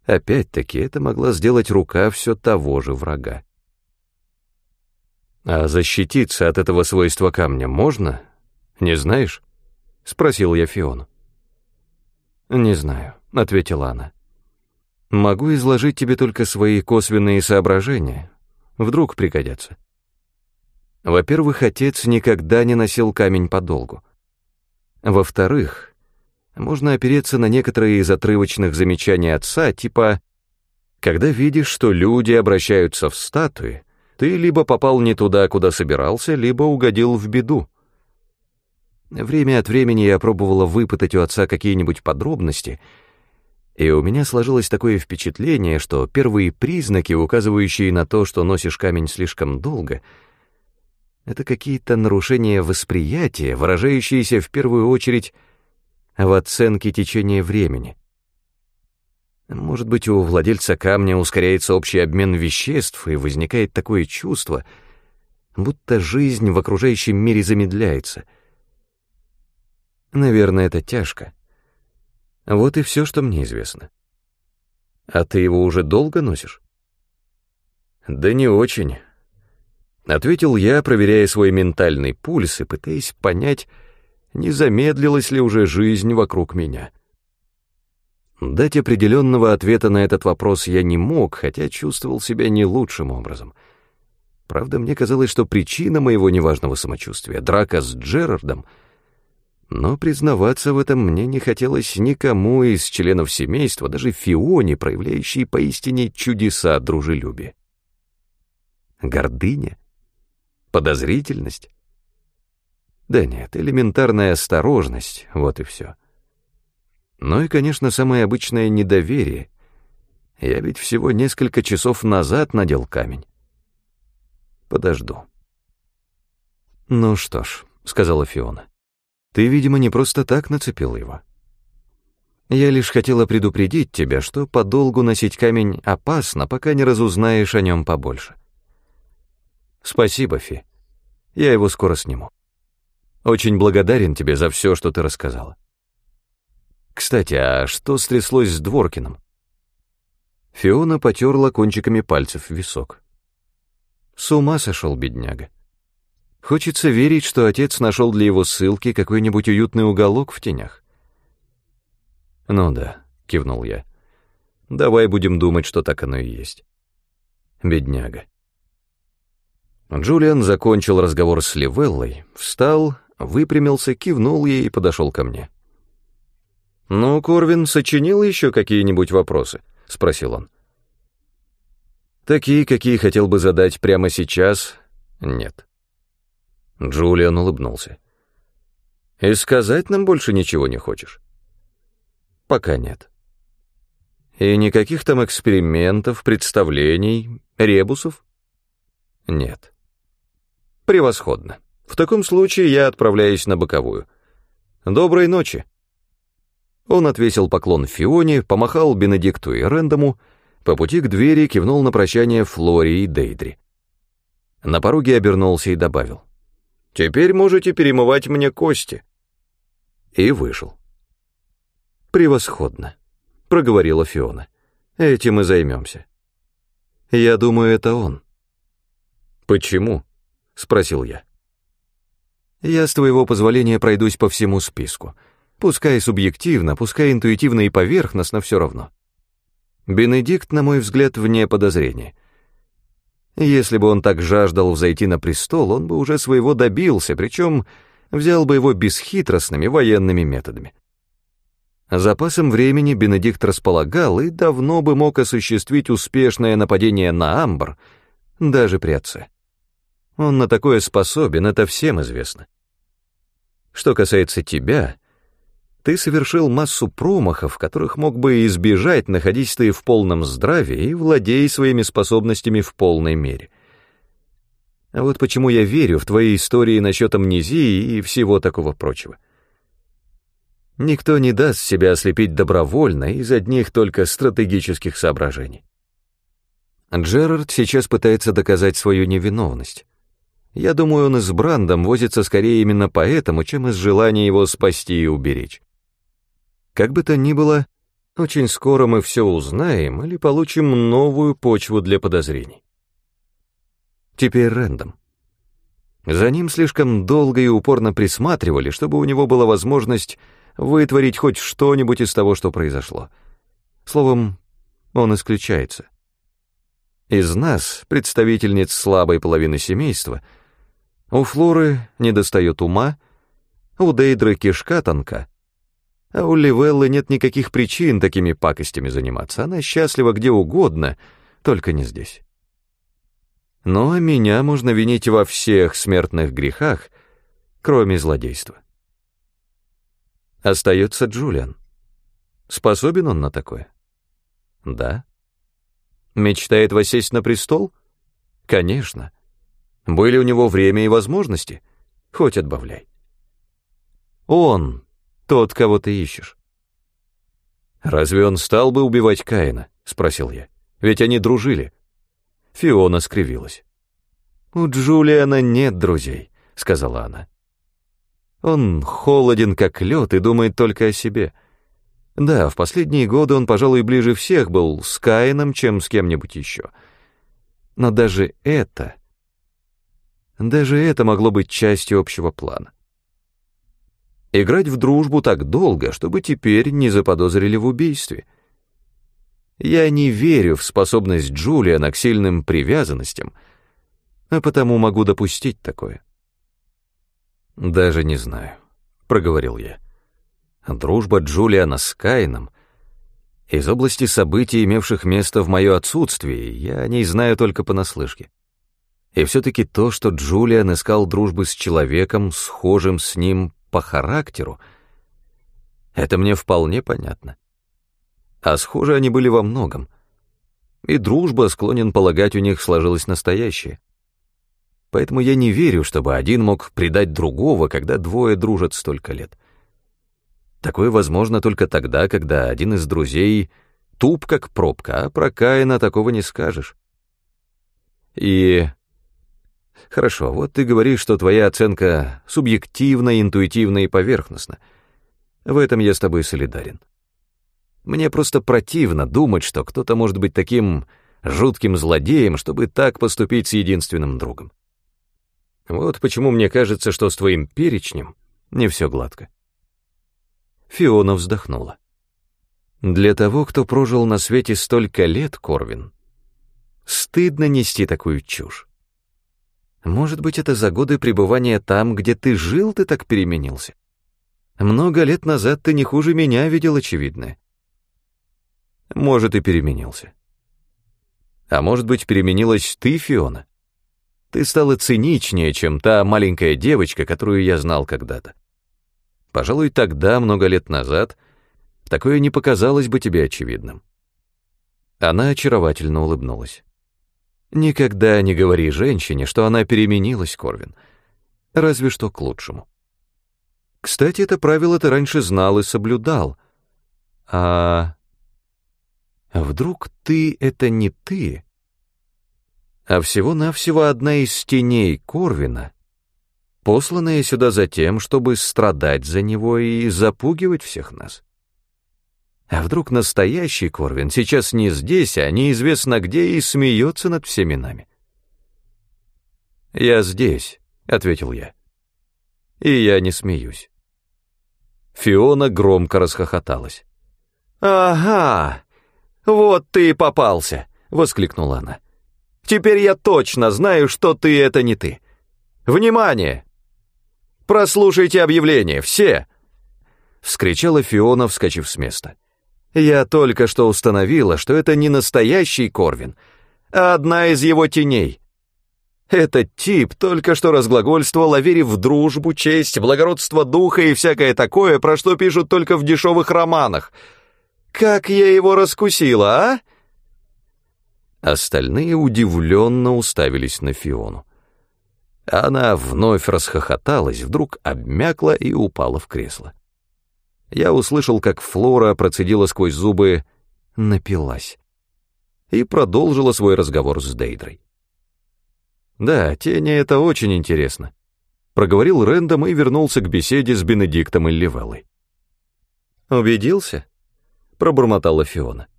Опять-таки, это могла сделать рука все того же врага. «А защититься от этого свойства камня можно? Не знаешь?» — спросил я Фиону. «Не знаю», — ответила она. «Могу изложить тебе только свои косвенные соображения. Вдруг пригодятся. Во-первых, отец никогда не носил камень подолгу. Во-вторых, можно опереться на некоторые из отрывочных замечаний отца, типа «когда видишь, что люди обращаются в статуи, ты либо попал не туда, куда собирался, либо угодил в беду». Время от времени я пробовала выпытать у отца какие-нибудь подробности, и у меня сложилось такое впечатление, что первые признаки, указывающие на то, что носишь камень слишком долго, это какие-то нарушения восприятия, выражающиеся в первую очередь в оценке течения времени. Может быть, у владельца камня ускоряется общий обмен веществ, и возникает такое чувство, будто жизнь в окружающем мире замедляется. Наверное, это тяжко. Вот и все, что мне известно. А ты его уже долго носишь? Да не очень, — ответил я, проверяя свой ментальный пульс и пытаясь понять, не замедлилась ли уже жизнь вокруг меня. Дать определенного ответа на этот вопрос я не мог, хотя чувствовал себя не лучшим образом. Правда, мне казалось, что причина моего неважного самочувствия — драка с Джерардом, но признаваться в этом мне не хотелось никому из членов семейства, даже Фионе, проявляющей поистине чудеса дружелюбия. Гордыня? Подозрительность? Да нет, элементарная осторожность, вот и все. Ну и, конечно, самое обычное недоверие. Я ведь всего несколько часов назад надел камень. Подожду. «Ну что ж», — сказала Фиона, — «ты, видимо, не просто так нацепил его. Я лишь хотела предупредить тебя, что подолгу носить камень опасно, пока не разузнаешь о нем побольше». «Спасибо, Фи. Я его скоро сниму. Очень благодарен тебе за все, что ты рассказала. Кстати, а что стряслось с Дворкиным?» Фиона потерла кончиками пальцев висок. «С ума сошел бедняга. Хочется верить, что отец нашел для его ссылки какой-нибудь уютный уголок в тенях». «Ну да», — кивнул я. «Давай будем думать, что так оно и есть. Бедняга». Джулиан закончил разговор с Ливеллой, встал, выпрямился, кивнул ей и подошел ко мне. «Ну, Корвин сочинил еще какие-нибудь вопросы?» — спросил он. «Такие, какие хотел бы задать прямо сейчас, нет». Джулиан улыбнулся. «И сказать нам больше ничего не хочешь?» «Пока нет». «И никаких там экспериментов, представлений, ребусов?» «Нет». «Превосходно. В таком случае я отправляюсь на боковую. Доброй ночи». Он отвесил поклон Фионе, помахал Бенедикту и Рэндому, по пути к двери кивнул на прощание Флори и Дейдри. На пороге обернулся и добавил: «Теперь можете перемывать мне кости». И вышел. «Превосходно», — проговорила Фиона. «Этим и займемся». «Я думаю, это он». «Почему?» — спросил я. «Я, с твоего позволения, пройдусь по всему списку. Пускай субъективно, пускай интуитивно и поверхностно, все равно. Бенедикт, на мой взгляд, вне подозрения. Если бы он так жаждал взойти на престол, он бы уже своего добился, причем взял бы его бесхитростными военными методами. Запасом времени Бенедикт располагал и давно бы мог осуществить успешное нападение на Амбр, даже при отце. Он на такое способен, это всем известно. Что касается тебя, ты совершил массу промахов, которых мог бы избежать, находясь ты в полном здравии и владея своими способностями в полной мере. А вот почему я верю в твои истории насчет амнезии и всего такого прочего. Никто не даст себя ослепить добровольно из одних только стратегических соображений. Джерард сейчас пытается доказать свою невиновность. Я думаю, он и с Брандом возится скорее именно поэтому, чем из желания его спасти и уберечь. Как бы то ни было, Очень скоро мы все узнаем или получим новую почву для подозрений. Теперь Рэндом. За ним слишком долго и упорно присматривали, чтобы у него была возможность вытворить хоть что-нибудь из того, что произошло. Словом, он исключается. Из нас, представительниц слабой половины семейства, у Флоры недостает ума, у Дейдры кишка тонка, а у Ливеллы нет никаких причин такими пакостями заниматься. Она счастлива где угодно, только не здесь. Ну а меня можно винить во всех смертных грехах, кроме злодейства. Остается Джулиан. Способен он на такое? Да. Мечтает воссесть на престол? Конечно. Были у него время и возможности? Хоть отбавляй. Он тот, кого ты ищешь. Разве он стал бы убивать Каина? Спросил я. Ведь они дружили. Фиона скривилась. «У Джулиана нет друзей», — сказала она. «Он холоден, как лед, и думает только о себе. Да, в последние годы он, пожалуй, ближе всех был с Каином, чем с кем-нибудь еще. Но даже это могло быть частью общего плана. Играть в дружбу так долго, чтобы теперь не заподозрили в убийстве. Я не верю в способность Джулиана к сильным привязанностям, а потому могу допустить такое». «Даже не знаю», — проговорил я. «Дружба Джулиана с Каином из области событий, имевших место в мое отсутствие, я о ней знаю только понаслышке. И все-таки то, что Джулиан искал дружбы с человеком, схожим с ним по характеру, это мне вполне понятно. А схожи они были во многом. И дружба, склонен полагать, у них сложилась настоящая. Поэтому я не верю, чтобы один мог предать другого, когда двое дружат столько лет. Такое возможно только тогда, когда один из друзей туп как пробка, а про Каина такого не скажешь. И... Хорошо, вот ты говоришь, что твоя оценка субъективна, интуитивна и поверхностна. В этом я с тобой солидарен. Мне просто противно думать, что кто-то может быть таким жутким злодеем, чтобы так поступить с единственным другом. Вот почему мне кажется, что с твоим перечнем не все гладко. Фиона вздохнула. Для того, кто прожил на свете столько лет, Корвин, стыдно нести такую чушь. Может быть, это за годы пребывания там, где ты жил, ты так переменился? Много лет назад ты не хуже меня видел очевидное. Может, и переменился. А может быть, переменилась ты, Фиона? Ты стала циничнее, чем та маленькая девочка, которую я знал когда-то. Пожалуй, тогда, много лет назад, такое не показалось бы тебе очевидным. Она очаровательно улыбнулась. Никогда не говори женщине, что она переменилась, Корвин. Разве что к лучшему. Кстати, это правило ты раньше знал и соблюдал. А вдруг ты — это не ты, а всего-навсего одна из теней Корвина, посланная сюда за тем, чтобы страдать за него и запугивать всех нас? А вдруг настоящий Корвин сейчас не здесь, а неизвестно где, и смеется над всеми нами? «Я здесь», — ответил я. «И я не смеюсь». Фиона громко расхохоталась. «Ага, вот ты и попался!» — воскликнула она. «Теперь я точно знаю, что ты — это не ты. Внимание! Прослушайте объявление, все!» — вскричала Фиона, вскочив с места. «Я только что установила, что это не настоящий Корвин, а одна из его теней. Этот тип только что разглагольствовал о вере в дружбу, честь, благородство духа и всякое такое, про что пишут только в дешевых романах. Как я его раскусила, а?» Остальные удивленно уставились на Фиону. Она вновь расхохоталась, вдруг обмякла и упала в кресло. Я услышал, как Флора процедила сквозь зубы «напилась» и продолжила свой разговор с Дейдрой. «Да, тени — это очень интересно», — проговорил Рэндом и вернулся к беседе с Бенедиктом и Ливеллой. «Убедился?» — пробормотала Фиона.